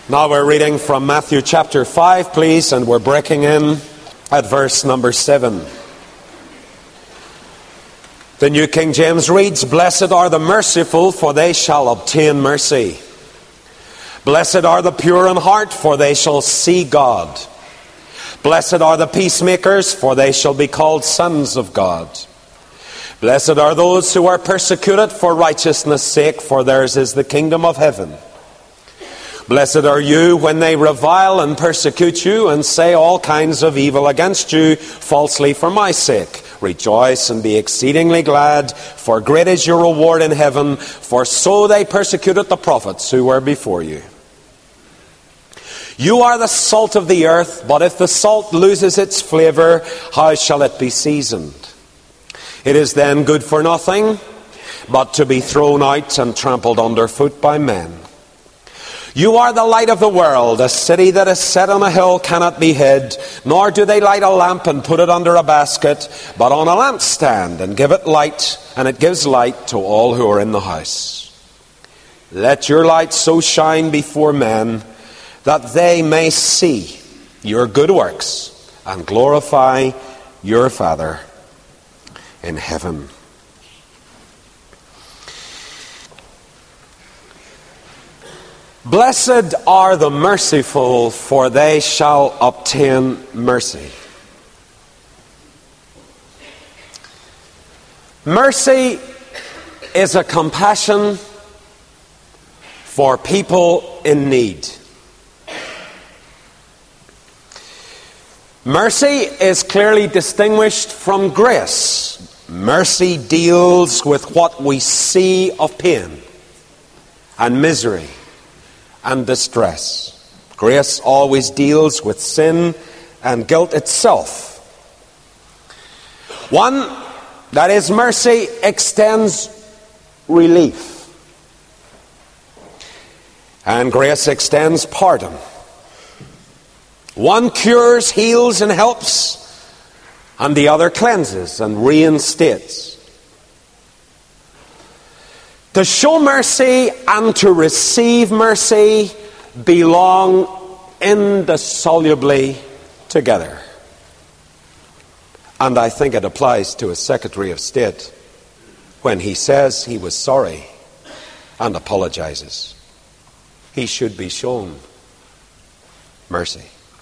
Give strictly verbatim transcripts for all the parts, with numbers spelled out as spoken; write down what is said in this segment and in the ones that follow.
Now we're reading from Matthew chapter five, please, and we're breaking in at verse number seven. The New King James reads, "Blessed are the merciful, for they shall obtain mercy. Blessed are the pure in heart, for they shall see God. Blessed are the peacemakers, for they shall be called sons of God. Blessed are those who are persecuted for righteousness' sake, for theirs is the kingdom of heaven. Blessed are you when they revile and persecute you and say all kinds of evil against you falsely for my sake. Rejoice and be exceedingly glad, for great is your reward in heaven, for so they persecuted the prophets who were before you. You are the salt of the earth, but if the salt loses its flavor, how shall it be seasoned? It is then good for nothing, but to be thrown out and trampled underfoot by men. You are the light of the world. A city that is set on a hill cannot be hid, nor do they light a lamp and put it under a basket, but on a lampstand, and give it light, and it gives light to all who are in the house. Let your light so shine before men, that they may see your good works, and glorify your Father in heaven." Blessed are the merciful, for they shall obtain mercy. Mercy is a compassion for people in need. Mercy is clearly distinguished from grace. Mercy deals with what we see of pain and misery and distress. Grace always deals with sin and guilt itself. One, that is, mercy extends relief, and grace extends pardon. One cures, heals, and helps, and the other cleanses and reinstates. To show mercy and to receive mercy belong indissolubly together. And I think it applies to a Secretary of State when he says he was sorry and apologizes. He should be shown mercy.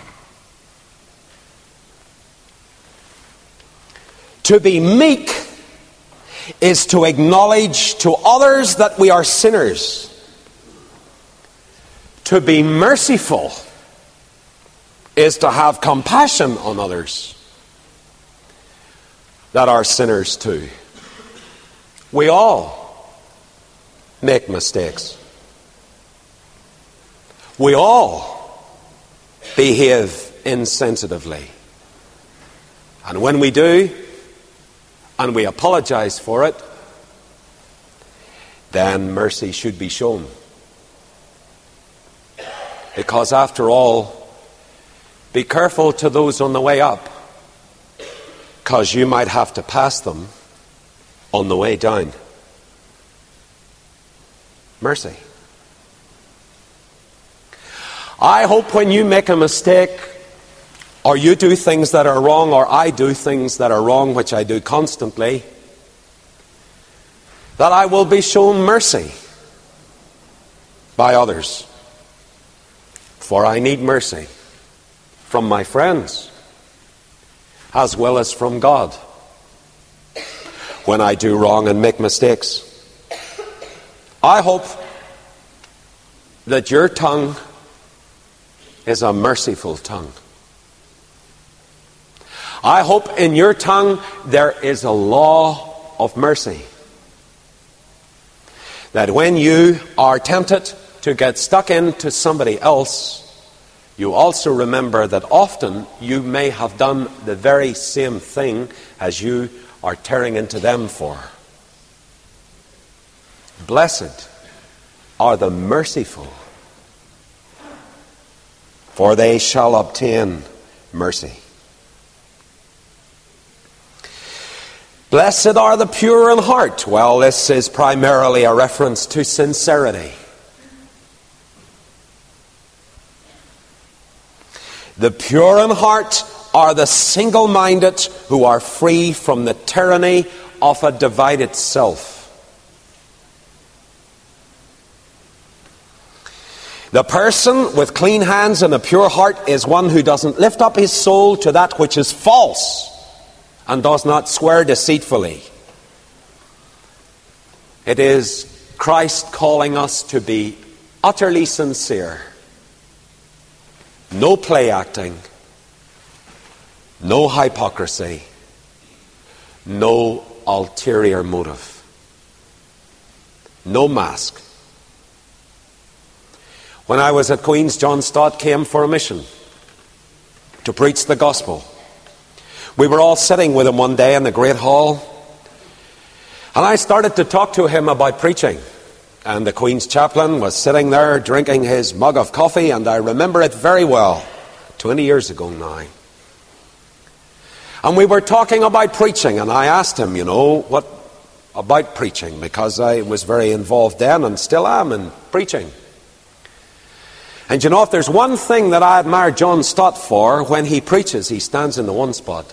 To be meek is to acknowledge to others that we are sinners. To be merciful is to have compassion on others that are sinners too. We all make mistakes. We all behave insensitively. And when we do, and we apologize for it, then mercy should be shown. Because after all, be careful to those on the way up, because you might have to pass them on the way down. Mercy. I hope when you make a mistake, or you do things that are wrong, or I do things that are wrong, which I do constantly, that I will be shown mercy by others. For I need mercy from my friends, as well as from God, when I do wrong and make mistakes. I hope that your tongue is a merciful tongue. I hope in your tongue there is a law of mercy. That when you are tempted to get stuck into somebody else, you also remember that often you may have done the very same thing as you are tearing into them for. Blessed are the merciful, for they shall obtain mercy. Blessed are the pure in heart. Well, this is primarily a reference to sincerity. The pure in heart are the single-minded who are free from the tyranny of a divided self. The person with clean hands and a pure heart is one who doesn't lift up his soul to that which is false and does not swear deceitfully. It is Christ calling us to be utterly sincere. No play acting, no hypocrisy, no ulterior motive, no mask. When I was at Queen's, John Stott came for a mission to preach the gospel. We were all sitting with him one day in the Great Hall, and I started to talk to him about preaching. And the Queen's chaplain was sitting there drinking his mug of coffee, and I remember it very well, twenty years ago now. And we were talking about preaching, and I asked him, you know, what about preaching, because I was very involved then and still am in preaching. And you know, if there's one thing that I admire John Stott for, when he preaches, he stands in the one spot.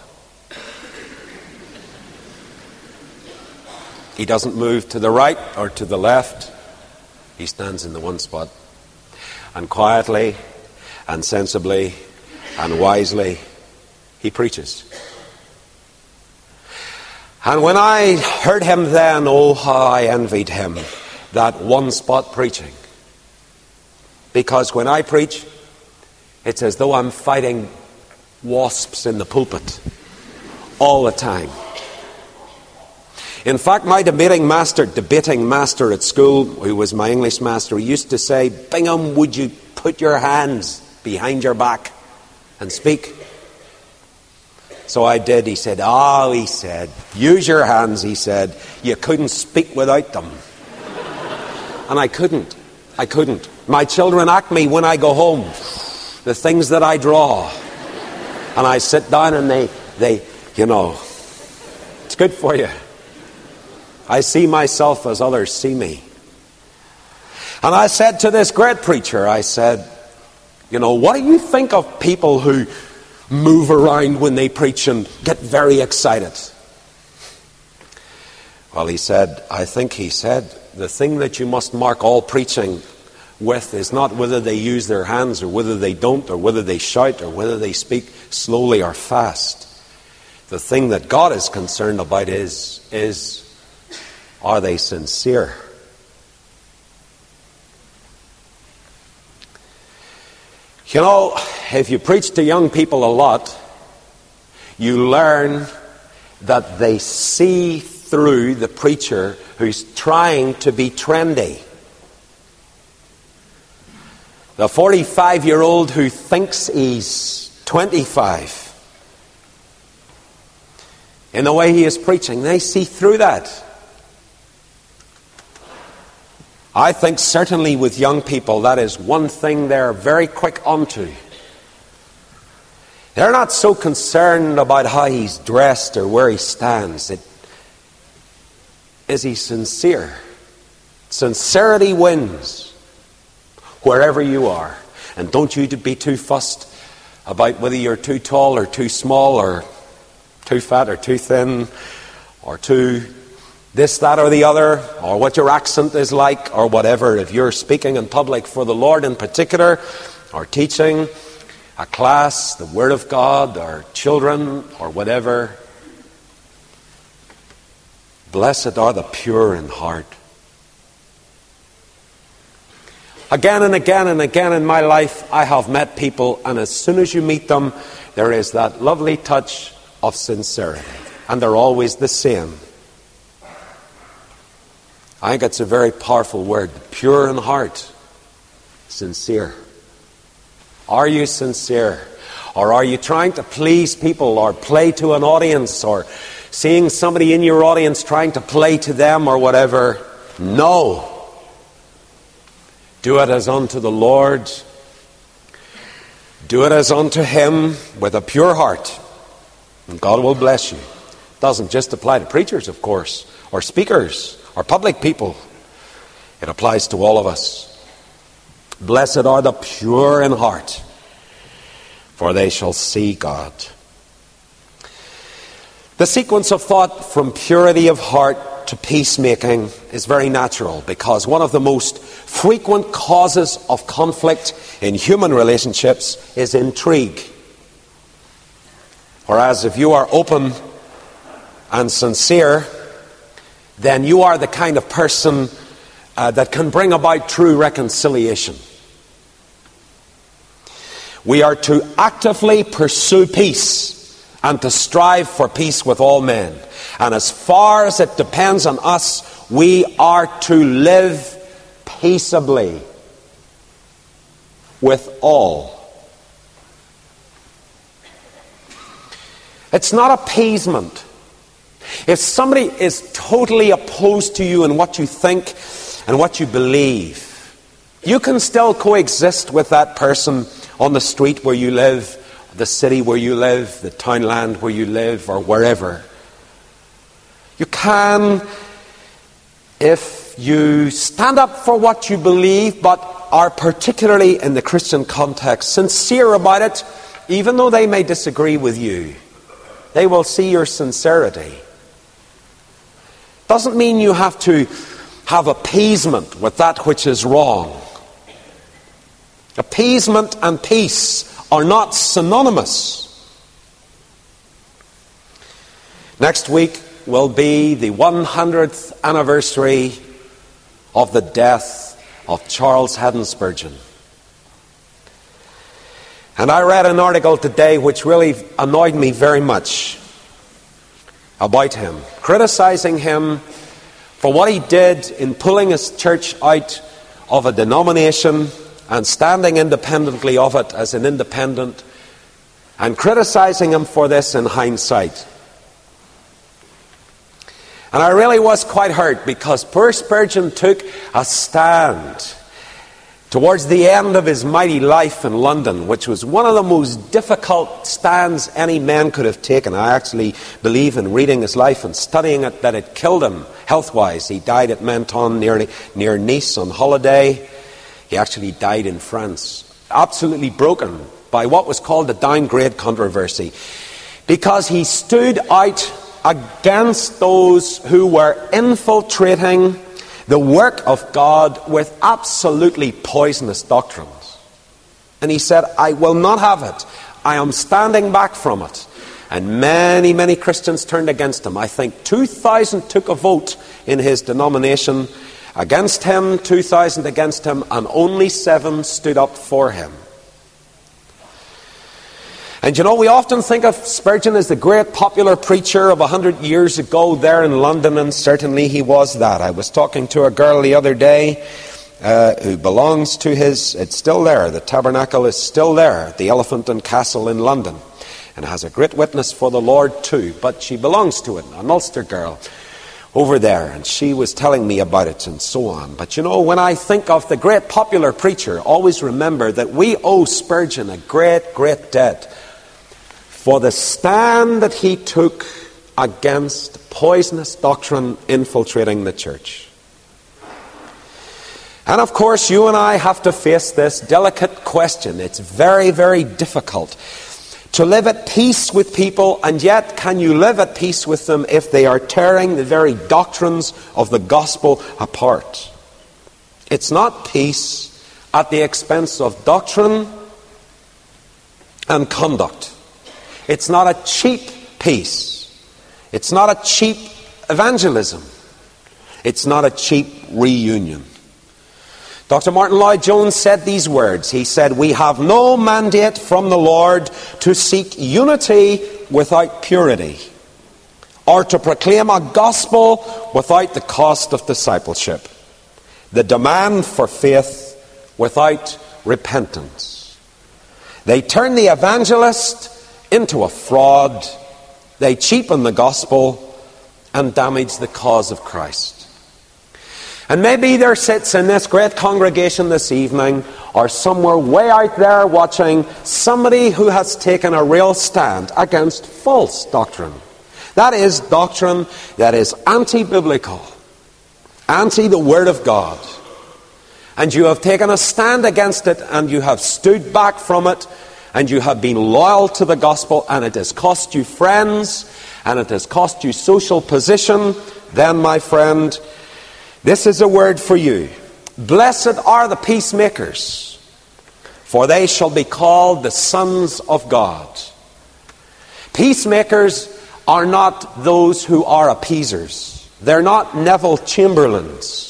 He doesn't move to the right or to the left. He stands in the one spot. And quietly and sensibly and wisely, he preaches. And when I heard him then, oh, how I envied him, that one spot preaching. Because when I preach, it's as though I'm fighting wasps in the pulpit all the time. In fact, my debating master, debating master at school, who was my English master, he used to say, Bingham, would you put your hands behind your back and speak? So I did. He said, oh, he said, use your hands, he said. You couldn't speak without them. And I couldn't. I couldn't. My children ask me when I go home the things that I draw. And I sit down and they, they, you know, it's good for you. I see myself as others see me. And I said to this great preacher, I said, you know, what do you think of people who move around when they preach and get very excited? Well, he said, I think he said, the thing that you must mark all preaching with is not whether they use their hands or whether they don't, or whether they shout or whether they speak slowly or fast. The thing that God is concerned about is, is are they sincere? You know, if you preach to young people a lot, you learn that they see through the preacher who's trying to be trendy. The forty-five-year-old who thinks he's twenty-five, in the way he is preaching, they see through that. I think certainly with young people, that is one thing they're very quick onto. They're not so concerned about how he's dressed or where he stands. It, is he sincere? Sincerity wins wherever you are. And don't you be too fussed about whether you're too tall or too small or too fat or too thin or too this, that, or the other, or what your accent is like, or whatever. If you're speaking in public for the Lord in particular, or teaching a class, the Word of God, or children, or whatever, blessed are the pure in heart. Again and again and again in my life, I have met people, and as soon as you meet them, there is that lovely touch of sincerity. And they're always the same. I think it's a very powerful word. Pure in heart. Sincere. Are you sincere? Or are you trying to please people or play to an audience, or seeing somebody in your audience trying to play to them or whatever? No. Do it as unto the Lord. Do it as unto Him with a pure heart. And God will bless you. It doesn't just apply to preachers, of course, or speakers, or public people. It applies to all of us. Blessed are the pure in heart, for they shall see God. The sequence of thought from purity of heart to peacemaking is very natural, because one of the most frequent causes of conflict in human relationships is intrigue. Whereas if you are open and sincere, then you are the kind of person uh, that can bring about true reconciliation. We are to actively pursue peace and to strive for peace with all men. And as far as it depends on us, we are to live peaceably with all. It's not appeasement. If somebody is totally opposed to you in what you think and what you believe, you can still coexist with that person on the street where you live, the city where you live, the townland where you live, or wherever. You can, if you stand up for what you believe, but are particularly in the Christian context sincere about it, even though they may disagree with you. They will see your sincerity. Doesn't mean you have to have appeasement with that which is wrong. Appeasement and peace are not synonymous. Next week will be the one hundredth anniversary of the death of Charles Haddon Spurgeon. And I read an article today which really annoyed me very much about him, criticizing him for what he did in pulling his church out of a denomination and standing independently of it as an independent, and criticizing him for this in hindsight. And I really was quite hurt, because poor Spurgeon took a stand towards the end of his mighty life in London, which was one of the most difficult stands any man could have taken. I actually believe, in reading his life and studying it, that it killed him health-wise. He died at Menton near, near Nice on holiday. He actually died in France, absolutely broken by what was called the downgrade controversy, because he stood out against those who were infiltrating the work of God with absolutely poisonous doctrines. And he said, I will not have it. I am standing back from it. And many, many Christians turned against him. I think two thousand took a vote in his denomination against him, two thousand against him, and only seven stood up for him. And you know, we often think of Spurgeon as the great popular preacher of a hundred years ago there in London, and certainly he was that. I was talking to a girl the other day uh, who belongs to his, it's still there, the tabernacle is still there, the Elephant and Castle in London, and has a great witness for the Lord too, but she belongs to it, an Ulster girl over there, and she was telling me about it and so on. But you know, when I think of the great popular preacher, always remember that we owe Spurgeon a great, great debt for the stand that he took against poisonous doctrine infiltrating the church. And of course, you and I have to face this delicate question. It's very, very difficult to live at peace with people, and yet can you live at peace with them if they are tearing the very doctrines of the gospel apart? It's not peace at the expense of doctrine and conduct. It's not a cheap peace. It's not a cheap evangelism. It's not a cheap reunion. Doctor Martin Lloyd-Jones said these words. He said, we have no mandate from the Lord to seek unity without purity, or to proclaim a gospel without the cost of discipleship, the demand for faith without repentance. They turn the evangelist into a fraud. They cheapen the gospel and damage the cause of Christ. And maybe there sits in this great congregation this evening, or somewhere way out there watching, somebody who has taken a real stand against false doctrine. That is doctrine that is anti-biblical, anti the Word of God. And you have taken a stand against it, and you have stood back from it, and you have been loyal to the gospel, and it has cost you friends, and it has cost you social position, then, my friend, this is a word for you. Blessed are the peacemakers, for they shall be called the sons of God. Peacemakers are not those who are appeasers. They're not Neville Chamberlains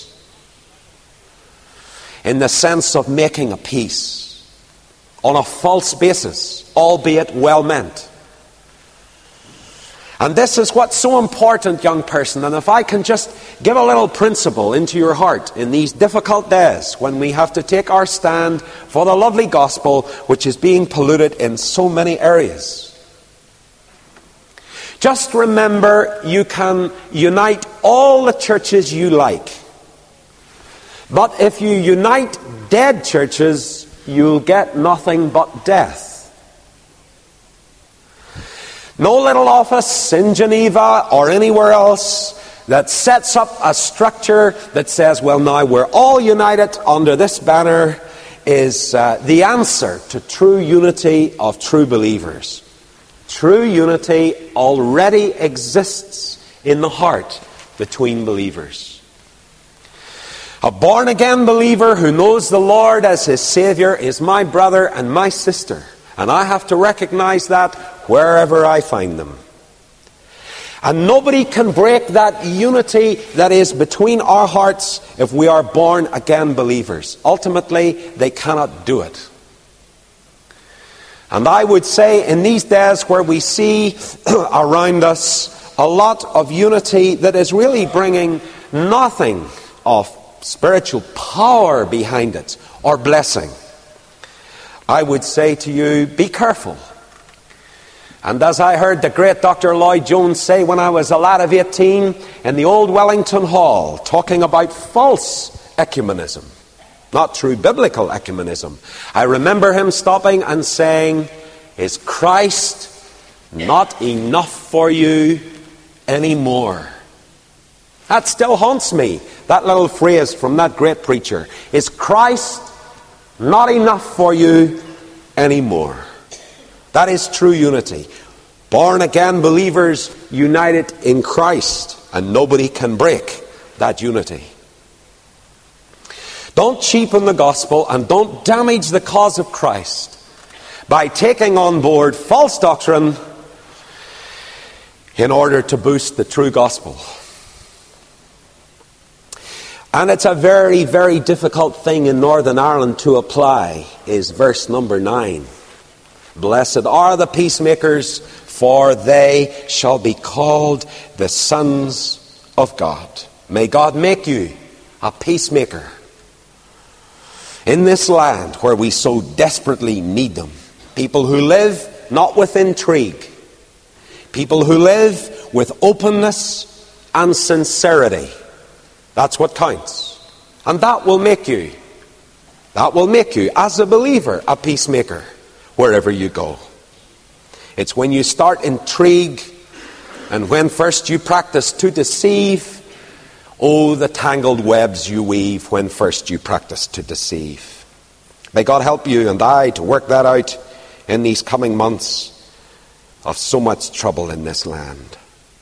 in the sense of making a peace on a false basis, albeit well meant. And this is what's so important, young person. And if I can just give a little principle into your heart in these difficult days when we have to take our stand for the lovely gospel which is being polluted in so many areas. Just remember, you can unite all the churches you like. But if you unite dead churches, you'll get nothing but death. No little office in Geneva or anywhere else that sets up a structure that says, well, now we're all united under this banner, is uh, the answer to true unity of true believers. True unity already exists in the heart between believers. A born-again believer who knows the Lord as his Savior is my brother and my sister. And I have to recognize that wherever I find them. And nobody can break that unity that is between our hearts if we are born-again believers. Ultimately, they cannot do it. And I would say in these days where we see around us a lot of unity that is really bringing nothing of spiritual power behind it or blessing, I would say to you, be careful. And as I heard the great Doctor Lloyd Jones say when I was a lad of eighteen in the old Wellington Hall, talking about false ecumenism, not true biblical ecumenism, I remember him stopping and saying, is Christ not enough for you anymore? That still haunts me, that little phrase from that great preacher. Is Christ not enough for you anymore? That is true unity. Born again believers united in Christ, and nobody can break that unity. Don't cheapen the gospel and don't damage the cause of Christ by taking on board false doctrine in order to boost the true gospel. And it's a very, very difficult thing in Northern Ireland to apply, is verse number nine. Blessed are the peacemakers, for they shall be called the sons of God. May God make you a peacemaker in this land where we so desperately need them. People who live not with intrigue. People who live with openness and sincerity. That's what counts. And that will make you, that will make you, as a believer, a peacemaker wherever you go. It's when you start intrigue and when first you practice to deceive. Oh, the tangled webs you weave when first you practice to deceive. May God help you and I to work that out in these coming months of so much trouble in this land.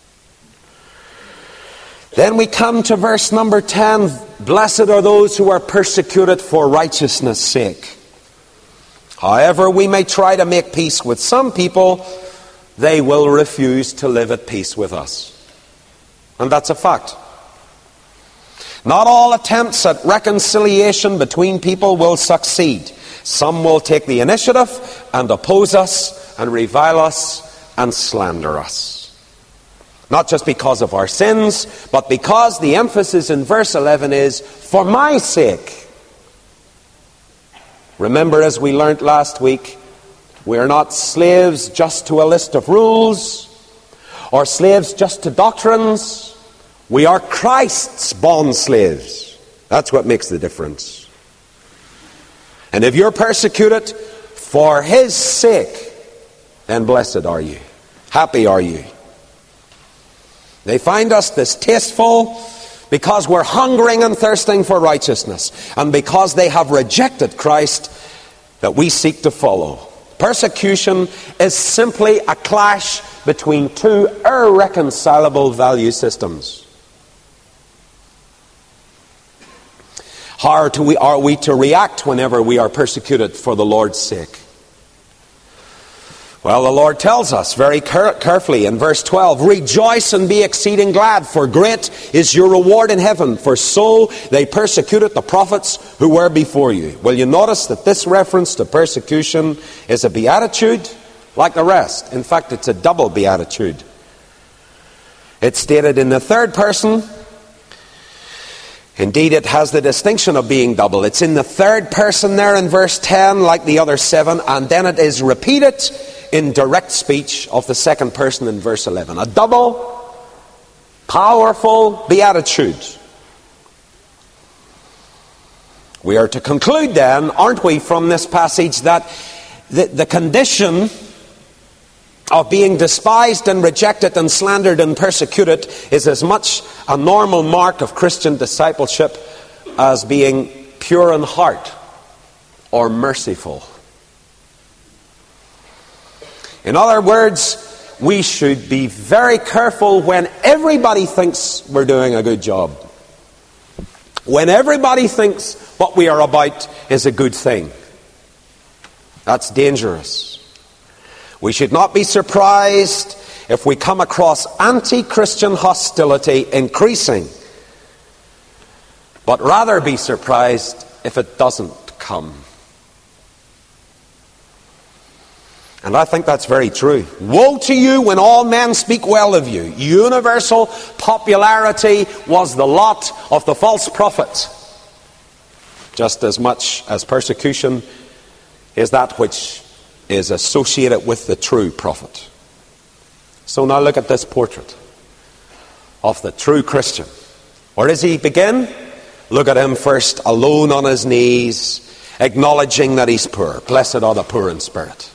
Then we come to verse number ten. Blessed are those who are persecuted for righteousness' sake. However we may try to make peace with some people, they will refuse to live at peace with us. And that's a fact. Not all attempts at reconciliation between people will succeed. Some will take the initiative and oppose us and revile us and slander us. Not just because of our sins, but because the emphasis in verse eleven is, for my sake. Remember, as we learnt last week, we are not slaves just to a list of rules, or slaves just to doctrines. We are Christ's bond slaves. That's what makes the difference. And if you're persecuted for His sake, then blessed are you. Happy are you. They find us distasteful because we're hungering and thirsting for righteousness, and because they have rejected Christ that we seek to follow. Persecution is simply a clash between two irreconcilable value systems. How are, to we, are we to react whenever we are persecuted for the Lord's sake? Well, the Lord tells us very care- carefully in verse twelve, "Rejoice and be exceeding glad, for great is your reward in heaven, for so they persecuted the prophets who were before you." Will you notice that this reference to persecution is a beatitude like the rest? In fact, it's a double beatitude. It's stated in the third person. Indeed, it has the distinction of being double. It's in the third person there in verse ten, like the other seven, and then it is repeated in direct speech of the second person in verse eleven. A double, powerful beatitude. We are to conclude then, aren't we, from this passage that the, the condition of being despised and rejected and slandered and persecuted is as much a normal mark of Christian discipleship as being pure in heart or merciful. In other words, we should be very careful when everybody thinks we're doing a good job. When everybody thinks what we are about is a good thing. That's dangerous. We should not be surprised if we come across anti-Christian hostility increasing, but rather be surprised if it doesn't come. And I think that's very true. Woe to you when all men speak well of you. Universal popularity was the lot of the false prophet, just as much as persecution is that which is associated with the true prophet. So now look at this portrait of the true Christian. Where does he begin? Look at him first, alone on his knees, acknowledging that he's poor. Blessed are the poor in spirit.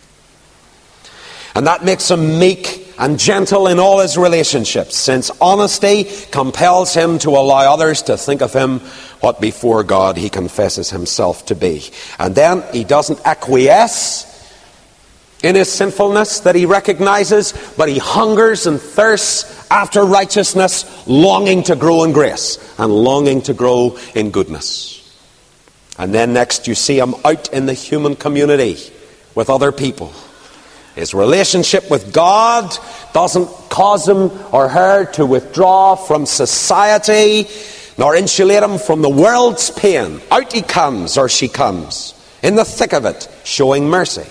And that makes him meek and gentle in all his relationships, since honesty compels him to allow others to think of him what before God he confesses himself to be. And then he doesn't acquiesce in his sinfulness that he recognizes, but he hungers and thirsts after righteousness, longing to grow in grace and longing to grow in goodness. And then next you see him out in the human community with other people. His relationship with God doesn't cause him or her to withdraw from society, nor insulate him from the world's pain. Out he comes, or she comes, in the thick of it, showing mercy.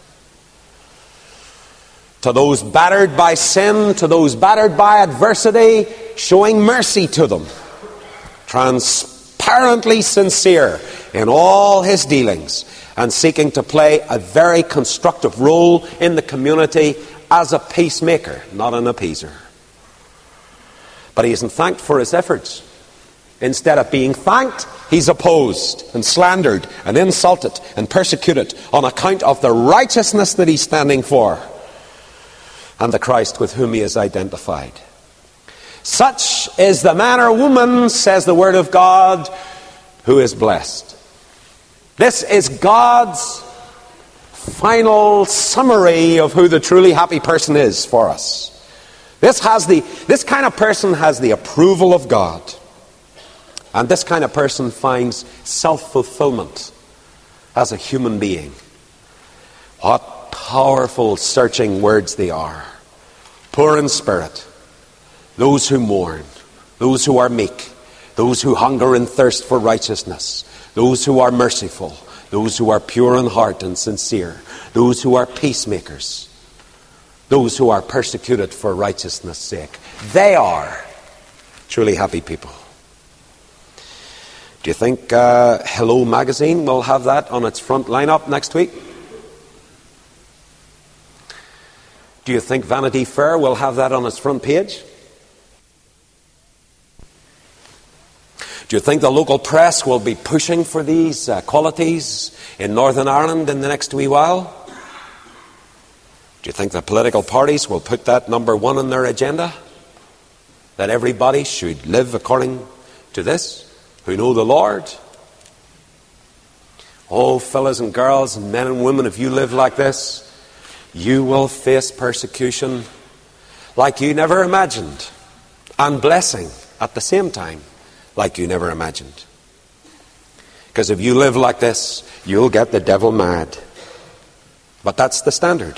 To those battered by sin, to those battered by adversity, showing mercy to them. Transparently sincere in all his dealings, and seeking to play a very constructive role in the community as a peacemaker, not an appeaser. But he isn't thanked for his efforts. Instead of being thanked, he's opposed and slandered and insulted and persecuted on account of the righteousness that he's standing for and the Christ with whom he is identified. Such is the man or woman, says the Word of God, who is blessed. This is God's final summary of who the truly happy person is for us. This has the this kind of person has the approval of God. And this kind of person finds self-fulfillment as a human being. What powerful, searching words they are. Poor in spirit, those who mourn, those who are meek, those who hunger and thirst for righteousness, those who are merciful, those who are pure in heart and sincere, those who are peacemakers, those who are persecuted for righteousness' sake. They are truly happy people. Do you think uh, Hello Magazine will have that on its front lineup next week? Do you think Vanity Fair will have that on its front page? Do you think the local press will be pushing for these uh, qualities in Northern Ireland in the next wee while? Do you think the political parties will put that number one on their agenda? That everybody should live according to this, who know the Lord? Oh, fellas and girls and men and women, if you live like this, you will face persecution like you never imagined, and blessing at the same time like you never imagined. Because if you live like this, you'll get the devil mad. But that's the standard.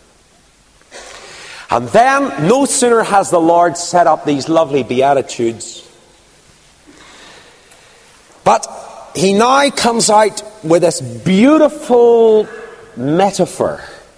And then, no sooner has the Lord set up these lovely Beatitudes, but he now comes out with this beautiful metaphor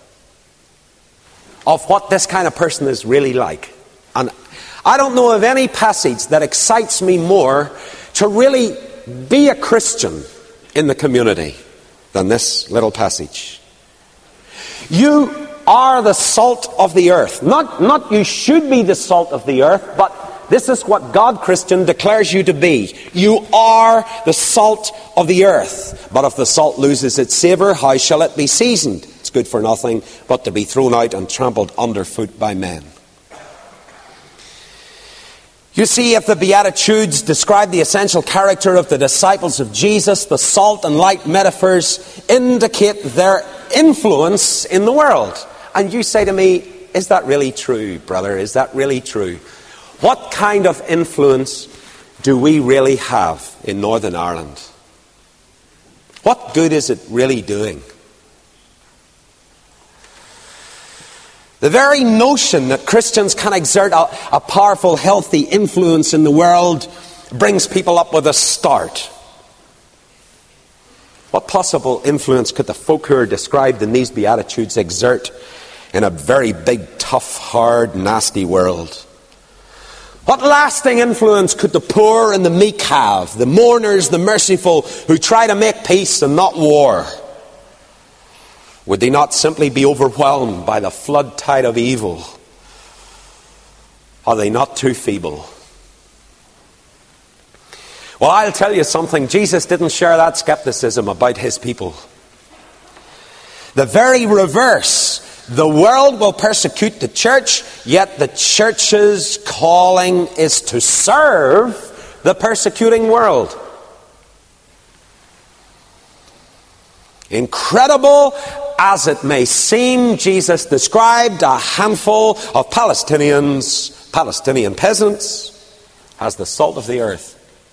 of what this kind of person is really like. And I don't know of any passage that excites me more to really be a Christian in the community than this little passage. You are the salt of the earth. Not, not you should be the salt of the earth, but this is what God, Christian, declares you to be. You are the salt of the earth. But if the salt loses its savour, how shall it be seasoned? It's good for nothing but to be thrown out and trampled underfoot by men. You see, if the Beatitudes describe the essential character of the disciples of Jesus, the salt and light metaphors indicate their influence in the world. And you say to me, is that really true, brother? Is that really true? What kind of influence do we really have in Northern Ireland? What good is it really doing? The very notion that Christians can exert a, a powerful, healthy influence in the world brings people up with a start. What possible influence could the folk who are described in these Beatitudes exert in a very big, tough, hard, nasty world? What lasting influence could the poor and the meek have, the mourners, the merciful, who try to make peace and not war? Would they not simply be overwhelmed by the flood tide of evil? Are they not too feeble? Well, I'll tell you something. Jesus didn't share that skepticism about his people. The very reverse. The world will persecute the church, yet the church's calling is to serve the persecuting world. Incredible as it may seem, Jesus described a handful of Palestinians, Palestinian peasants, as the salt of the earth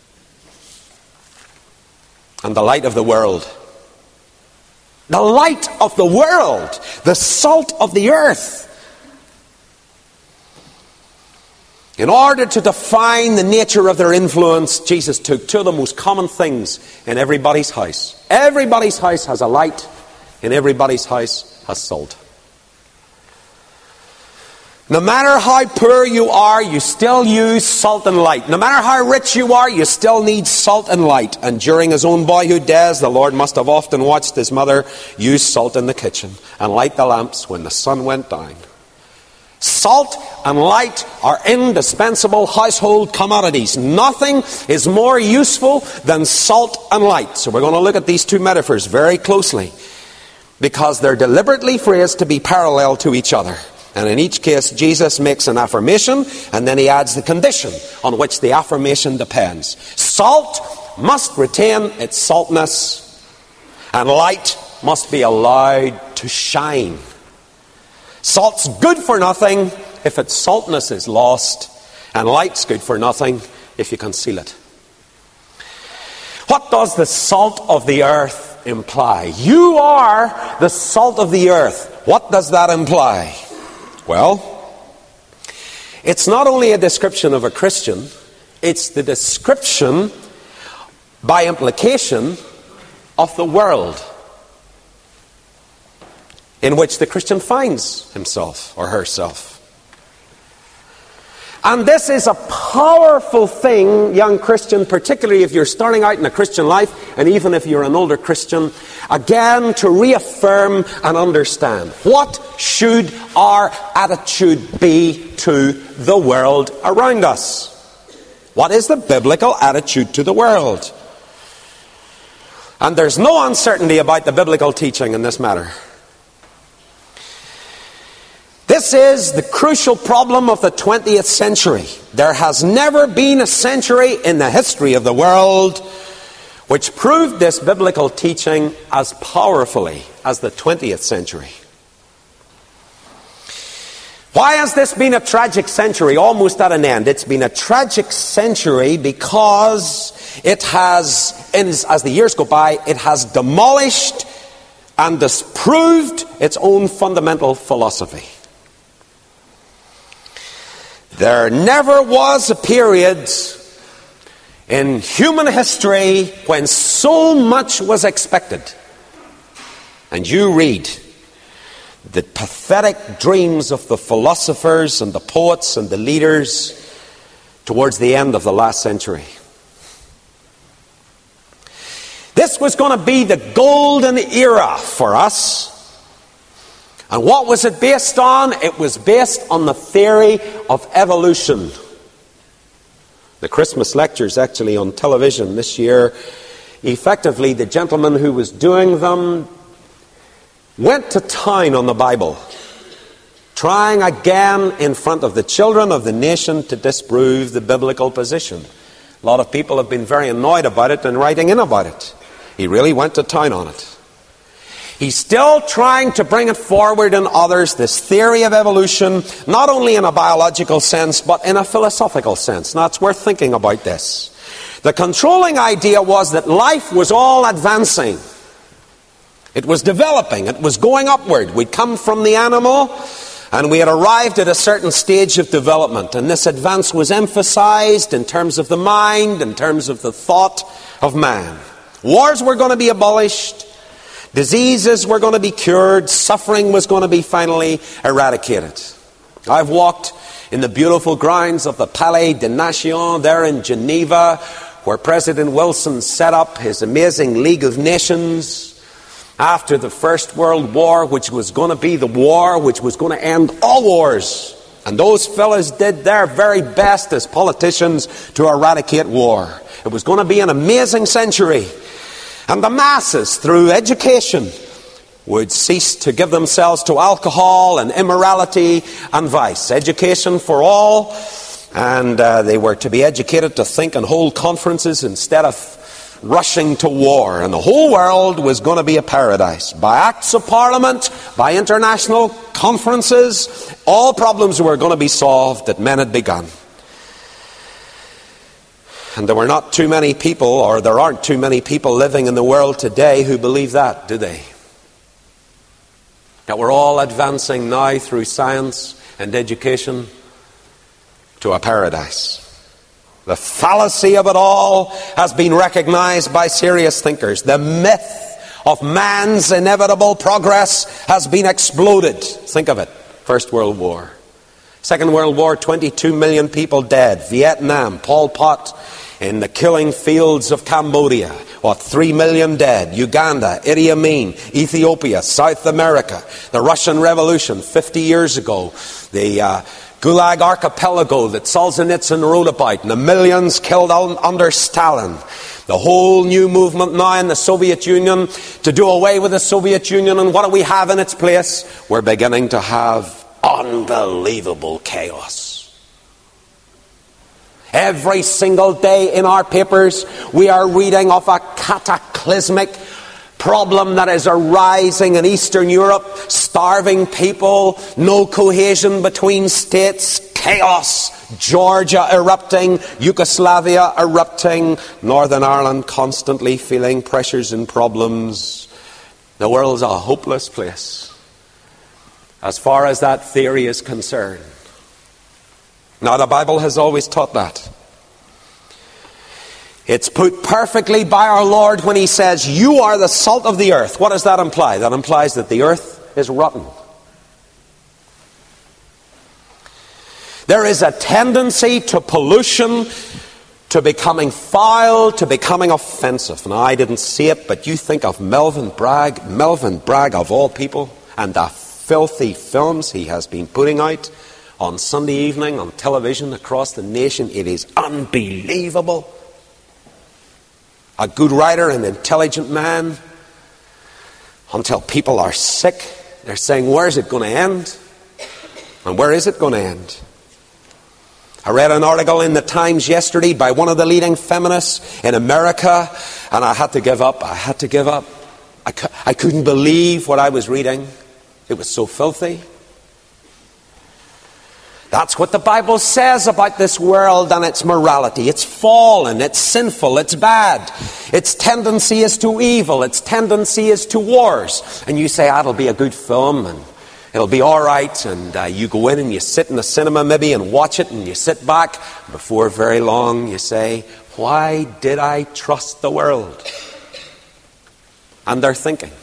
and the light of the world. The light of the world, the salt of the earth. In order to define the nature of their influence, Jesus took two of the most common things in everybody's house. Everybody's house has a light, and everybody's house has salt. No matter how poor you are, you still use salt and light. No matter how rich you are, you still need salt and light. And during his own boyhood days, the Lord must have often watched his mother use salt in the kitchen and light the lamps when the sun went down. Salt and light are indispensable household commodities. Nothing is more useful than salt and light. So we're going to look at these two metaphors very closely, because they're deliberately phrased to be parallel to each other. And in each case, Jesus makes an affirmation, and then he adds the condition on which the affirmation depends. Salt must retain its saltness, and light must be allowed to shine. Salt's good for nothing if its saltness is lost, and light's good for nothing if you conceal it. What does the salt of the earth imply? You are the salt of the earth. What does that imply? Well, it's not only a description of a Christian, it's the description, by implication, of the world in which the Christian finds himself or herself. And this is a powerful thing, young Christian, particularly if you're starting out in a Christian life, and even if you're an older Christian, again, to reaffirm and understand. What should our attitude be to the world around us? What is the biblical attitude to the world? And there's no uncertainty about the biblical teaching in this matter. This is the crucial problem of the twentieth century. There has never been a century in the history of the world which proved this biblical teaching as powerfully as the twentieth century. Why has this been a tragic century, almost at an end? It's been a tragic century because it has, as the years go by, it has demolished and disproved its own fundamental philosophy. There never was a period in human history when so much was expected. And you read the pathetic dreams of the philosophers and the poets and the leaders towards the end of the last century. This was going to be the golden era for us. And what was it based on? It was based on the theory of evolution. The Christmas lectures actually on television this year, effectively the gentleman who was doing them went to town on the Bible, trying again in front of the children of the nation to disprove the biblical position. A lot of people have been very annoyed about it and writing in about it. He really went to town on it. He's still trying to bring it forward in others, this theory of evolution, not only in a biological sense, but in a philosophical sense. Now, it's worth thinking about this. The controlling idea was that life was all advancing. It was developing. It was going upward. We'd come from the animal, and we had arrived at a certain stage of development. And this advance was emphasized in terms of the mind, in terms of the thought of man. Wars were going to be abolished. Diseases were going to be cured. Suffering was going to be finally eradicated. I've walked in the beautiful grounds of the Palais des Nations there in Geneva, where President Wilson set up his amazing League of Nations after the First World War, which was going to be the war which was going to end all wars. And those fellas did their very best as politicians to eradicate war. It was going to be an amazing century. And the masses, through education, would cease to give themselves to alcohol and immorality and vice. Education for all, and uh, they were to be educated to think and hold conferences instead of rushing to war. And the whole world was going to be a paradise. By acts of parliament, by international conferences, all problems were going to be solved that men had begun. And there were not too many people, or there aren't too many people living in the world today who believe that, do they? That we're all advancing now through science and education to a paradise. The fallacy of it all has been recognized by serious thinkers. The myth of man's inevitable progress has been exploded. Think of it. First World War. Second World War, twenty-two million people dead. Vietnam, Pol Pot in the killing fields of Cambodia. What, three million dead. Uganda, Idi Amin, Ethiopia, South America. The Russian Revolution fifty years ago. The uh, Gulag Archipelago that Solzhenitsyn wrote about. And the millions killed on, under Stalin. The whole new movement now in the Soviet Union to do away with the Soviet Union. And what do we have in its place? We're beginning to have unbelievable chaos. Every single day in our papers, we are reading of a cataclysmic problem that is arising in Eastern Europe. Starving people, no cohesion between states, chaos. Georgia erupting, Yugoslavia erupting, Northern Ireland constantly feeling pressures and problems. The world's a hopeless place as far as that theory is concerned. Now, the Bible has always taught that. It's put perfectly by our Lord when he says, you are the salt of the earth. What does that imply? That implies that the earth is rotten. There is a tendency to pollution, to becoming foul, to becoming offensive. Now, I didn't see it, but you think of Melvin Bragg, Melvin Bragg of all people, and the filthy films he has been putting out on Sunday evening on television across the nation. It is unbelievable. A good writer, an intelligent man, until people are sick. They're saying, where is it going to end? And where is it going to end? I read an article in the Times yesterday by one of the leading feminists in America, and I had to give up. I had to give up. I, cu- I couldn't believe what I was reading. It was so filthy. That's what the Bible says about this world and its morality. It's fallen, it's sinful, it's bad. Its tendency is to evil, its tendency is to wars. And you say, ah, it'll be a good film and it'll be all right. And uh, you go in and you sit in the cinema maybe and watch it and you sit back. Before very long you say, why did I trust the world? And they're thinking.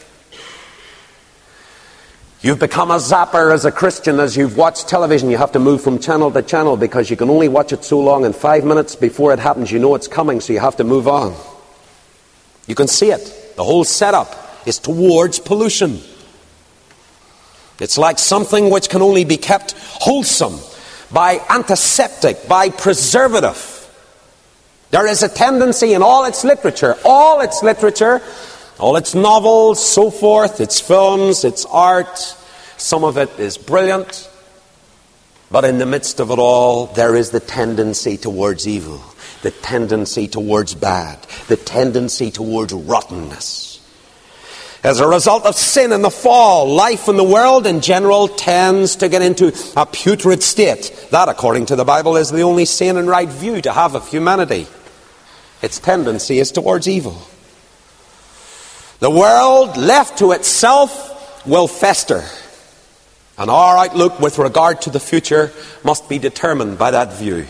You've become a zapper as a Christian as you've watched television. You have to move from channel to channel because you can only watch it so long. In five minutes before it happens, you know it's coming, so you have to move on. You can see it. The whole setup is towards pollution. It's like something which can only be kept wholesome by antiseptic, by preservative. There is a tendency in all its literature, all its literature, all its novels, so forth, its films, its art, some of it is brilliant. But in the midst of it all, there is the tendency towards evil, the tendency towards bad, the tendency towards rottenness. As a result of sin and the fall, life in the world in general tends to get into a putrid state. That, according to the Bible, is the only sane and right view to have of humanity. Its tendency is towards evil. The world, left to itself, will fester. And our outlook with regard to the future must be determined by that view.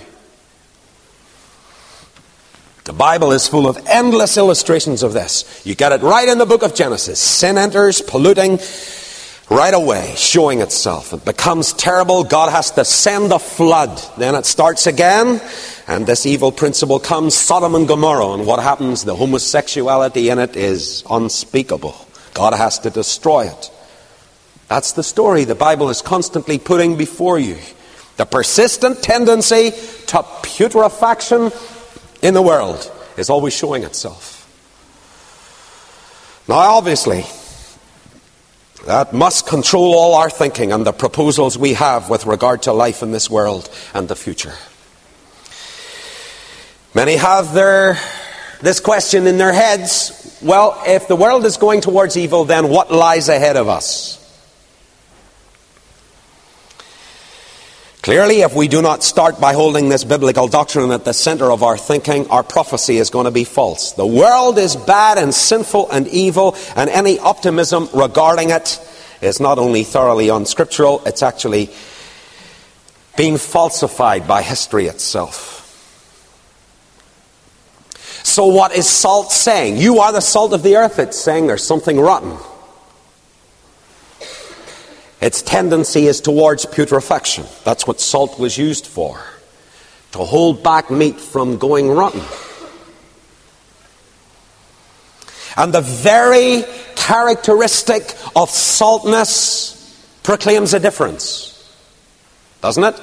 The Bible is full of endless illustrations of this. You get it right in the book of Genesis. Sin enters, polluting right away, showing itself. It becomes terrible. God has to send a flood. Then it starts again. And this evil principle comes, Sodom and Gomorrah. And what happens? The homosexuality in it is unspeakable. God has to destroy it. That's the story the Bible is constantly putting before you. The persistent tendency to putrefaction in the world is always showing itself. Now, obviously, that must control all our thinking and the proposals we have with regard to life in this world and the future. Many have their this question in their heads. Well, if the world is going towards evil, then what lies ahead of us? Clearly, if we do not start by holding this biblical doctrine at the center of our thinking, our prophecy is going to be false. The world is bad and sinful and evil, and any optimism regarding it is not only thoroughly unscriptural, it's actually being falsified by history itself. So what is salt saying? You are the salt of the earth. It's saying there's something rotten. Its tendency is towards putrefaction. That's what salt was used for. To hold back meat from going rotten. And the very characteristic of saltness proclaims a difference. Doesn't it?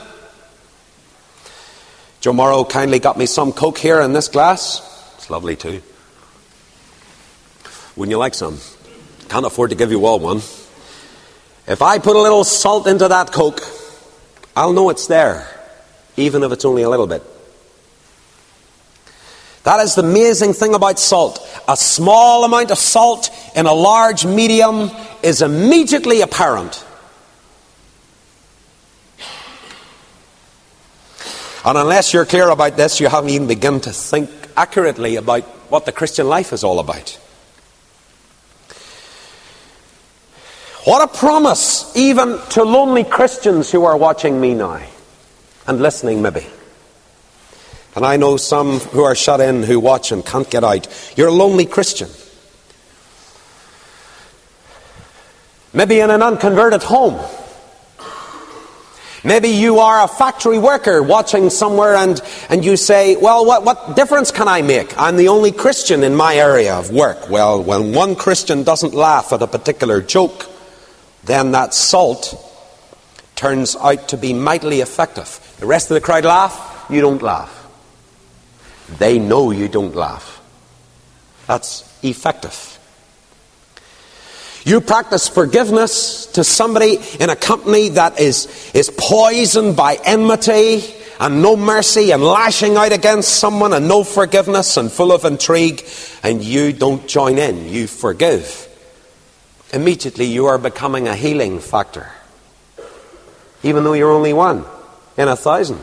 Joe Morrow kindly got me some Coke here in this glass. It's lovely too. Wouldn't you like some? Can't afford to give you all one. If I put a little salt into that Coke, I'll know it's there, even if it's only a little bit. That is the amazing thing about salt. A small amount of salt in a large medium is immediately apparent. And unless you're clear about this, you haven't even begun to think accurately about what the Christian life is all about. What a promise, even to lonely Christians who are watching me now and listening maybe. And I know some who are shut in who watch and can't get out. You're a lonely Christian. Maybe in an unconverted home. Maybe you are a factory worker watching somewhere and, and you say, well, what, what difference can I make? I'm the only Christian in my area of work. Well, when one Christian doesn't laugh at a particular joke, then that salt turns out to be mightily effective. The rest of the crowd laugh, you don't laugh. They know you don't laugh. That's effective. You practice forgiveness to somebody in a company that is, is poisoned by enmity and no mercy and lashing out against someone and no forgiveness and full of intrigue, and you don't join in, you forgive, immediately you are becoming a healing factor, even though you're only one in a thousand.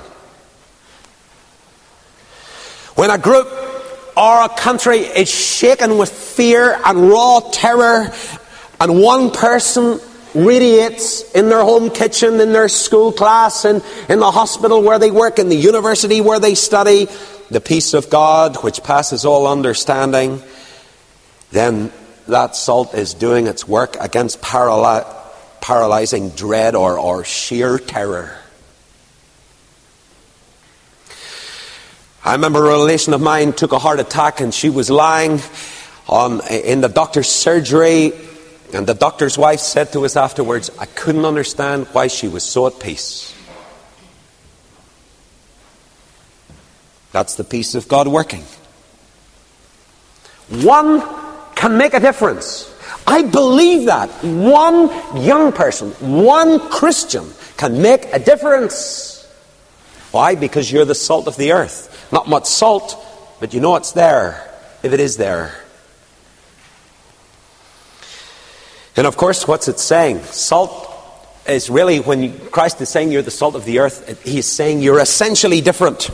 When a group or a country is shaken with fear and raw terror, and one person radiates in their home kitchen, in their school class, in, in the hospital where they work, in the university where they study, the peace of God which passes all understanding, then that salt is doing its work against paraly- paralyzing dread or, or sheer terror. I remember a relation of mine took a heart attack, and she was lying on in the doctor's surgery, and the doctor's wife said to us afterwards, I couldn't understand why she was so at peace. That's the peace of God working. One can make a difference. I believe that. One young person, one Christian can make a difference. Why? Because you're the salt of the earth. Not much salt, but you know it's there, if it is there. And of course, what's it saying? Salt is really, when Christ is saying you're the salt of the earth, He's saying you're essentially different.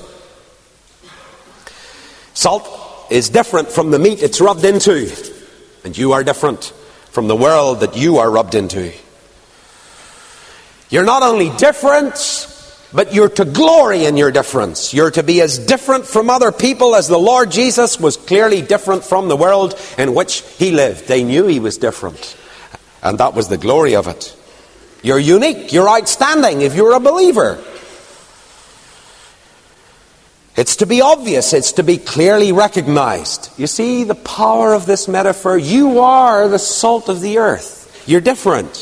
Salt is different from the meat it's rubbed into, and you are different from the world that you are rubbed into. You're not only different, but you're to glory in your difference. You're to be as different from other people as the Lord Jesus was clearly different from the world in which He lived. They knew He was different, and that was the glory of it. You're unique. You're outstanding if you're a believer. It's to be obvious. It's to be clearly recognized. You see the power of this metaphor? You are the salt of the earth. You're different.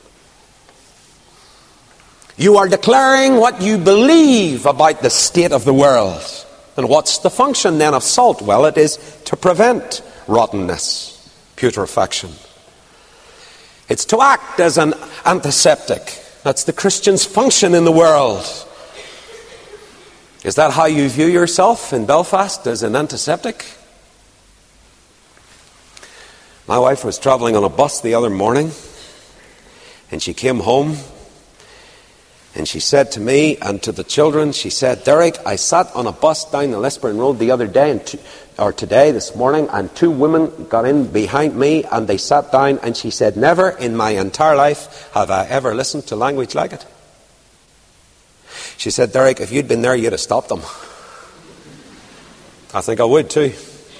You are declaring what you believe about the state of the world. And what's the function then of salt? Well, it is to prevent rottenness, putrefaction. It's to act as an antiseptic. That's the Christian's function in the world. Is that how you view yourself in Belfast, as an antiseptic? My wife was travelling on a bus the other morning, and she came home, and she said to me and to the children, she said, Derek, I sat on a bus down the Lisburn Road the other day, and two, or today, this morning, and two women got in behind me, and they sat down, and she said, never in my entire life have I ever listened to language like it. She said, Derek, if you'd been there, you'd have stopped them. I think I would too.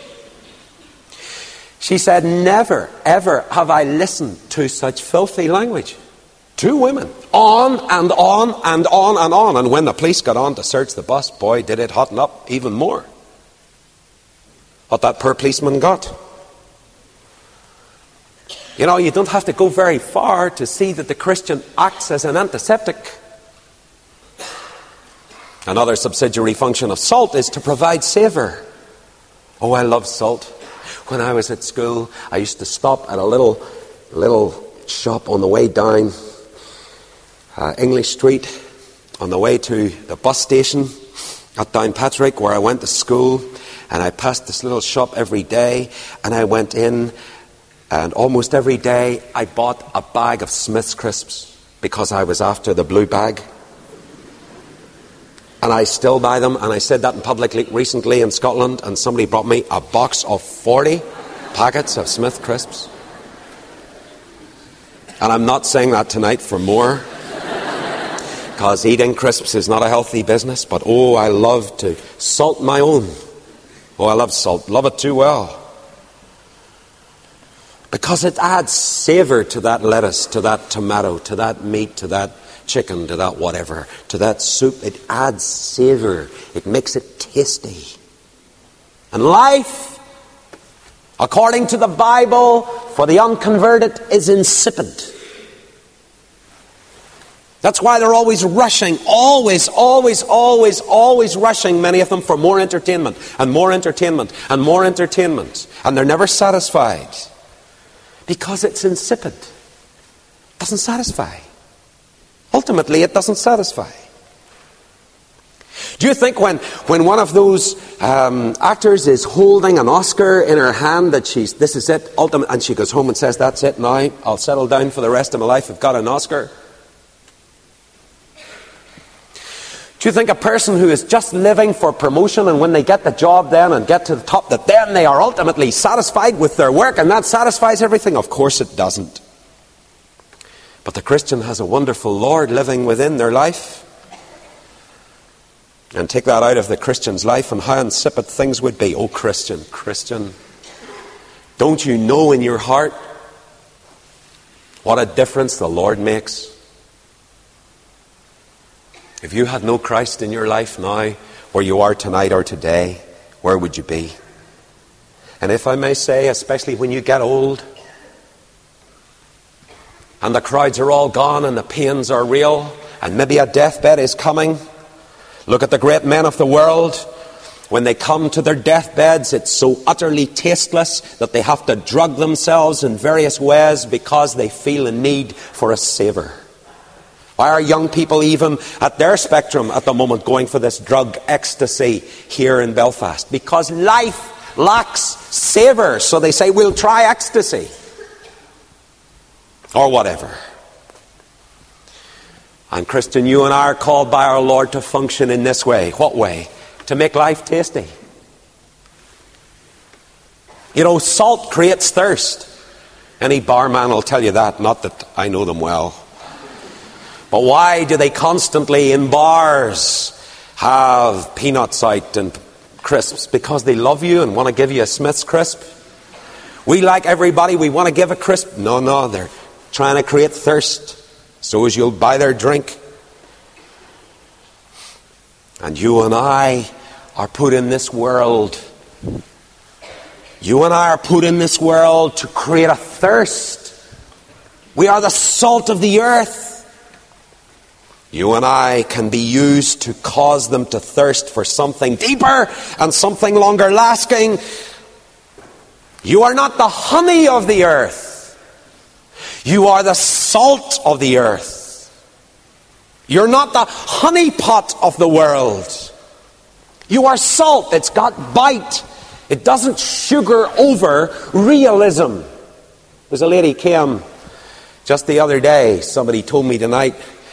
She said, never, ever have I listened to such filthy language. Two women, on and on and on and on. And when the police got on to search the bus, boy, did it hotten up even more. What that poor policeman got. You know, you don't have to go very far to see that the Christian acts as an antiseptic. Another subsidiary function of salt is to provide savour. Oh, I love salt. When I was at school, I used to stop at a little little shop on the way down uh, English Street, on the way to the bus station at Downpatrick, where I went to school, and I passed this little shop every day, and I went in, and almost every day I bought a bag of Smith's crisps, because I was after the blue bag. And I still buy them, and I said that in public recently in Scotland, and somebody brought me a box of forty packets of Smith crisps. And I'm not saying that tonight for more, because eating crisps is not a healthy business, but oh, I love to salt my own. Oh, I love salt, love it too well. Because it adds savour to that lettuce, to that tomato, to that meat, to that chicken, to that whatever, to that soup. It adds savour. It makes it tasty. And life, according to the Bible, for the unconverted is insipid. That's why they're always rushing, always, always, always, always rushing, many of them, for more entertainment, and more entertainment, and more entertainment. And they're never satisfied. Because it's insipid. It doesn't satisfy. Ultimately, it doesn't satisfy. Do you think when, when one of those um, actors is holding an Oscar in her hand that she's, this is it, ultimate, and she goes home and says, that's it now, I'll settle down for the rest of my life, I've got an Oscar? Do you think a person who is just living for promotion, and when they get the job then and get to the top, that then they are ultimately satisfied with their work and that satisfies everything? Of course it doesn't. But the Christian has a wonderful Lord living within their life. And take that out of the Christian's life and how insipid things would be. Oh, Christian, Christian, don't you know in your heart what a difference the Lord makes? If you had no Christ in your life now, where you are tonight or today, where would you be? And if I may say, especially when you get old, and the crowds are all gone and the pains are real, and maybe a deathbed is coming, look at the great men of the world. When they come to their deathbeds, it's so utterly tasteless that they have to drug themselves in various ways because they feel a need for a savour. Why are young people even at their spectrum at the moment going for this drug ecstasy here in Belfast? Because life lacks savour, so they say, we'll try ecstasy. Or whatever. And Christian, you and I are called by our Lord to function in this way. What way? To make life tasty. You know, salt creates thirst. Any barman will tell you that. Not that I know them well. But why do they constantly in bars have peanuts out and crisps? Because they love you and want to give you a Smith's crisp. We, like everybody, we want to give a crisp. No, no, they're trying to create thirst. So as you'll buy their drink. And you and I are put in this world. You and I are put in this world to create a thirst. We are the salt of the earth. You and I can be used to cause them to thirst for something deeper and something longer lasting. You are not the honey of the earth. You are the salt of the earth. You're not the honey pot of the world. You are salt. It's got bite. It doesn't sugar over realism. There's a lady came just the other day. Somebody told me tonight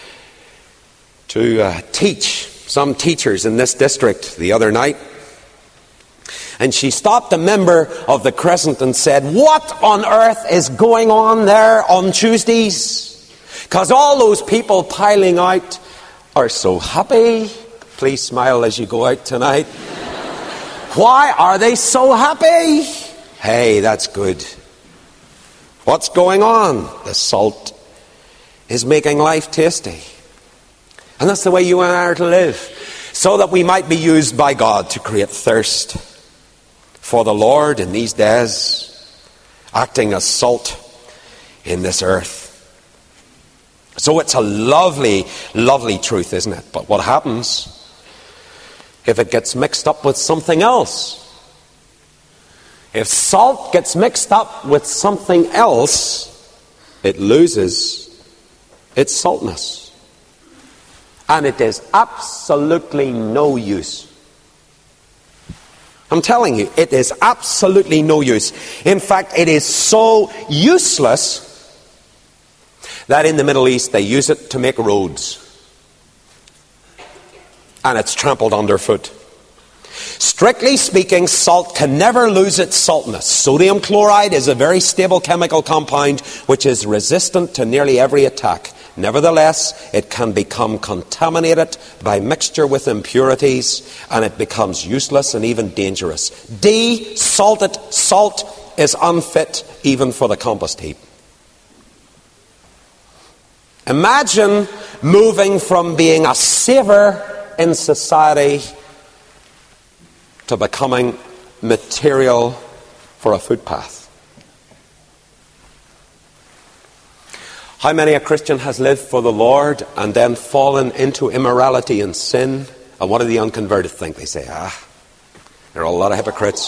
to uh, teach some teachers in this district the other night. And she stopped a member of the Crescent and said, what on earth is going on there on Tuesdays? Because all those people piling out are so happy. Please smile as you go out tonight. Why are they so happy? Hey, that's good. What's going on? The salt is making life tasty. And that's the way you and I are to live. So that we might be used by God to create thirst for the Lord in these days, acting as salt in this earth. So it's a lovely, lovely truth, isn't it? But what happens if it gets mixed up with something else? If salt gets mixed up with something else, it loses its saltness. And it is absolutely no use. I'm telling you, it is absolutely no use. In fact, it is so useless that in the Middle East they use it to make roads. And it's trampled underfoot. Strictly speaking, salt can never lose its saltness. Sodium chloride is a very stable chemical compound which is resistant to nearly every attack. Nevertheless, it can become contaminated by mixture with impurities, and it becomes useless and even dangerous. De-salted salt is unfit even for the compost heap. Imagine moving from being a saver in society to becoming material for a footpath. How many a Christian has lived for the Lord and then fallen into immorality and sin? And what do the unconverted think? They say, ah, there are a lot of hypocrites.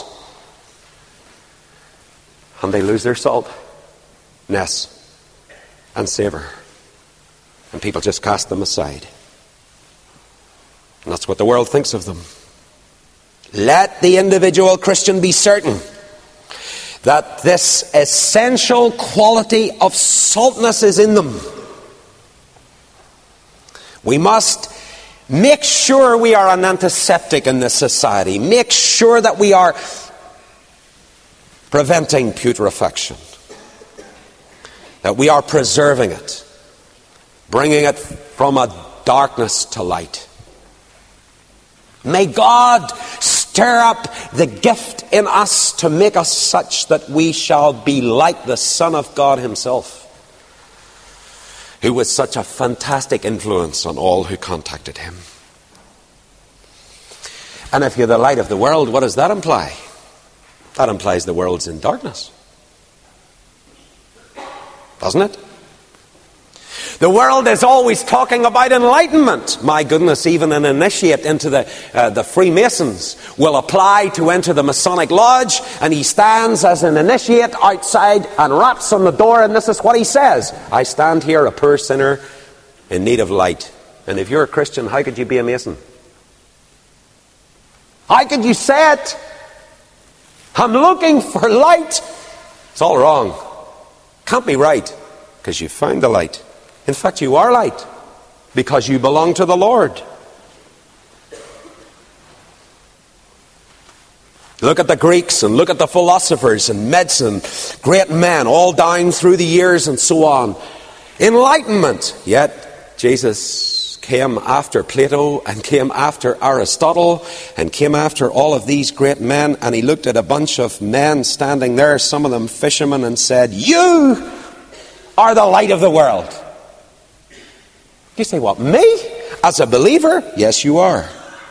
And they lose their saltness and savour. And people just cast them aside. And that's what the world thinks of them. Let the individual Christian be certain that this essential quality of saltness is in them. We must make sure we are an antiseptic in this society. Make sure that we are preventing putrefaction. That we are preserving it. Bringing it from a darkness to light. May God stir up the gift in us to make us such that we shall be like the Son of God himself, who was such a fantastic influence on all who contacted him. And if you're the light of the world, what does that imply? That implies the world's in darkness. Doesn't it? The world is always talking about enlightenment. My goodness, even an initiate into the, uh, the Freemasons will apply to enter the Masonic Lodge, and he stands as an initiate outside and raps on the door, and this is what he says: I stand here, a poor sinner in need of light. And if you're a Christian, how could you be a Mason? How could you say it? I'm looking for light. It's all wrong. Can't be right, because you found the light. In fact, you are light, because you belong to the Lord. Look at the Greeks and look at the philosophers and medicine, great men all down through the years and so on. Enlightenment. Yet Jesus came after Plato and came after Aristotle and came after all of these great men, and he looked at a bunch of men standing there, some of them fishermen, and said, "You are the light of the world." You say, what, me? As a believer? Yes, you are.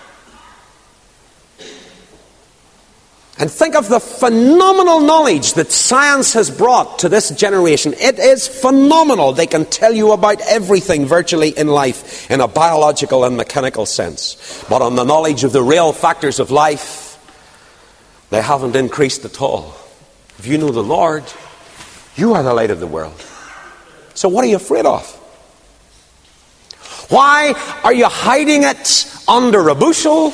And think of the phenomenal knowledge that science has brought to this generation. It is phenomenal. They can tell you about everything virtually in life in a biological and mechanical sense. But on the knowledge of the real factors of life, they haven't increased at all. If you know the Lord, you are the light of the world. So what are you afraid of? Why are you hiding it under a bushel?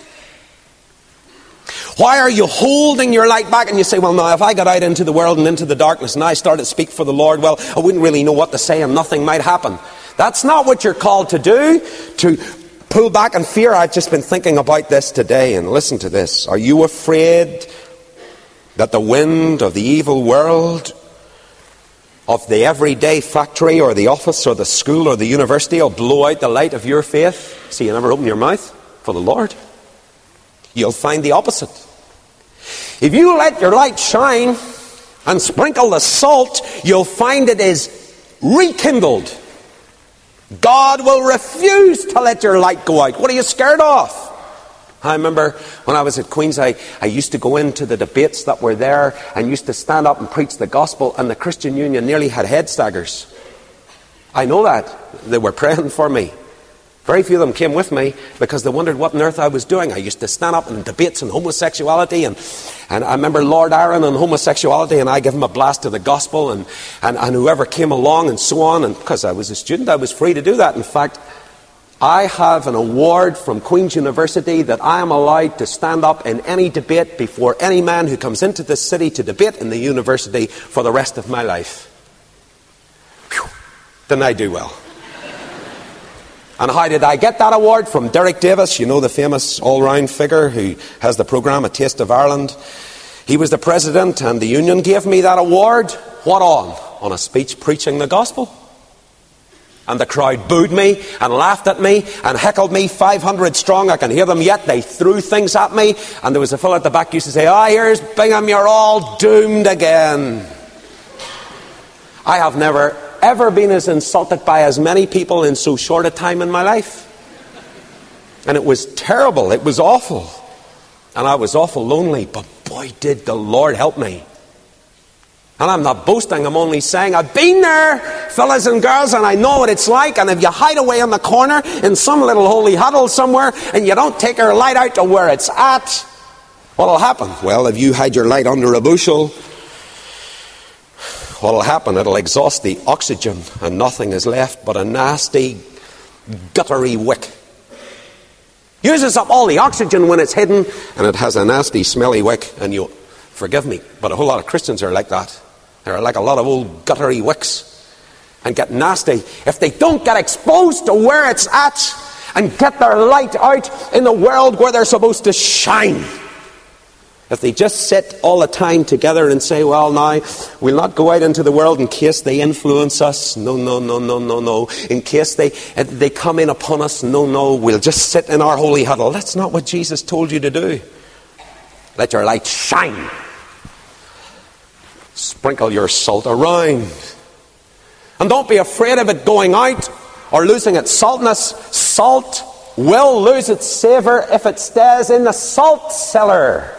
Why are you holding your light back? And you say, well, now, if I got out into the world and into the darkness and I started to speak for the Lord, well, I wouldn't really know what to say and nothing might happen. That's not what you're called to do, to pull back in fear. I've just been thinking about this today, and listen to this. Are you afraid that the wind of the evil world, of the everyday factory or the office or the school or the university, will blow out the light of your faith? See, you never open your mouth for the Lord. You'll find the opposite. If you let your light shine and sprinkle the salt, you'll find it is rekindled. God will refuse to let your light go out. What are you scared of? I remember when I was at Queen's, I, I used to go into the debates that were there and used to stand up and preach the gospel, and the Christian Union nearly had head staggers. I know that. They were praying for me. Very few of them came with me because they wondered what on earth I was doing. I used to stand up in debates on homosexuality, and, and I remember Lord Aaron on homosexuality, and I gave him a blast of the gospel, and, and, and whoever came along and so on. And because I was a student, I was free to do that. In fact, I have an award from Queen's University that I am allowed to stand up in any debate before any man who comes into this city to debate in the university for the rest of my life. Whew. Didn't I do well? And how did I get that award? From Derek Davis, you know, the famous all-round figure who has the programme A Taste of Ireland. He was the president, and the union gave me that award. What on? On a speech preaching the gospel. And the crowd booed me and laughed at me and heckled me, five hundred strong. I can hear them yet. They threw things at me. And there was a fellow at the back who used to say, "Ah, oh, here's Bingham, you're all doomed again." I have never, ever been as insulted by as many people in so short a time in my life. And it was terrible. It was awful. And I was awful lonely. But boy, did the Lord help me. And I'm not boasting, I'm only saying I've been there, fellas and girls, and I know what it's like. And if you hide away in the corner in some little holy huddle somewhere and you don't take your light out to where it's at, what'll happen? Well, if you hide your light under a bushel, what'll happen? It'll exhaust the oxygen and nothing is left but a nasty, guttery wick. Uses up all the oxygen when it's hidden, and it has a nasty, smelly wick. And you, forgive me, but a whole lot of Christians are like that. They're like a lot of old guttery wicks and get nasty. If they don't get exposed to where it's at and get their light out in the world where they're supposed to shine. If they just sit all the time together and say, well, now, we'll not go out into the world in case they influence us. No, no, no, no, no, no. In case they, they come in upon us. No, no. We'll just sit in our holy huddle. That's not what Jesus told you to do. Let your light shine. Sprinkle your salt around. And don't be afraid of it going out or losing its saltness. Salt will lose its savour if it stays in the salt cellar.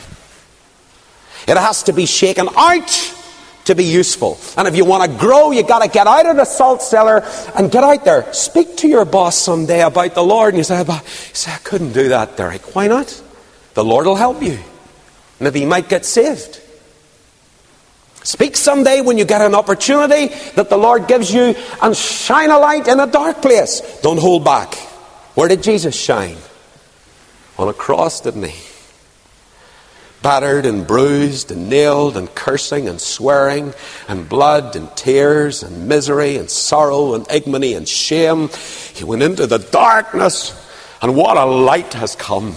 It has to be shaken out to be useful. And if you want to grow, you've got to get out of the salt cellar and get out there. Speak to your boss someday about the Lord. And you say, you say I couldn't do that, Derek. Why not? The Lord will help you. Maybe you might get saved. Speak someday when you get an opportunity that the Lord gives you and shine a light in a dark place. Don't hold back. Where did Jesus shine? On a cross, didn't he? Battered and bruised and nailed and cursing and swearing and blood and tears and misery and sorrow and ignominy and shame. He went into the darkness, and what a light has come.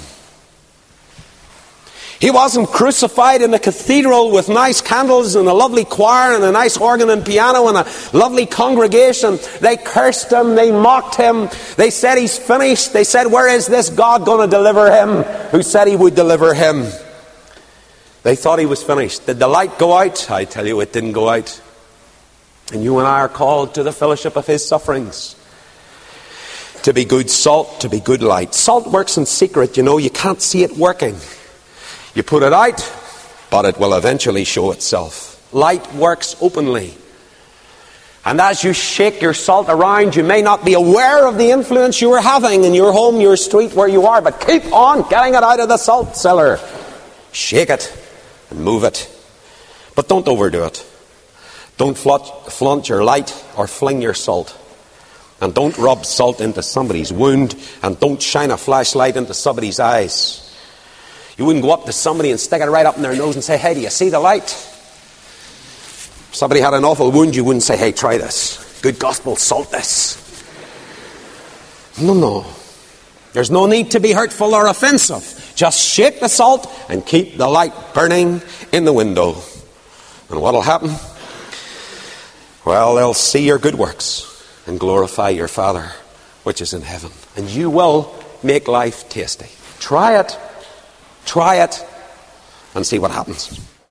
He wasn't crucified in a cathedral with nice candles and a lovely choir and a nice organ and piano and a lovely congregation. They cursed him. They mocked him. They said he's finished. They said, where is this God going to deliver him who said he would deliver him? They thought he was finished. Did the light go out? I tell you, it didn't go out. And you and I are called to the fellowship of his sufferings. To be good salt, to be good light. Salt works in secret, you know. You can't see it working. You put it out, but it will eventually show itself. Light works openly. And as you shake your salt around, you may not be aware of the influence you are having in your home, your street, where you are, but keep on getting it out of the salt cellar. Shake it and move it. But don't overdo it. Don't flaunt your light or fling your salt. And don't rub salt into somebody's wound. And don't shine a flashlight into somebody's eyes. You wouldn't go up to somebody and stick it right up in their nose and say, hey, do you see the light? If somebody had an awful wound, you wouldn't say, hey, try this. Good gospel, salt this. No, no. There's no need to be hurtful or offensive. Just shake the salt and keep the light burning in the window. And what'll happen? Well, they'll see your good works and glorify your Father which is in heaven. And you will make life tasty. Try it. Try it and see what happens.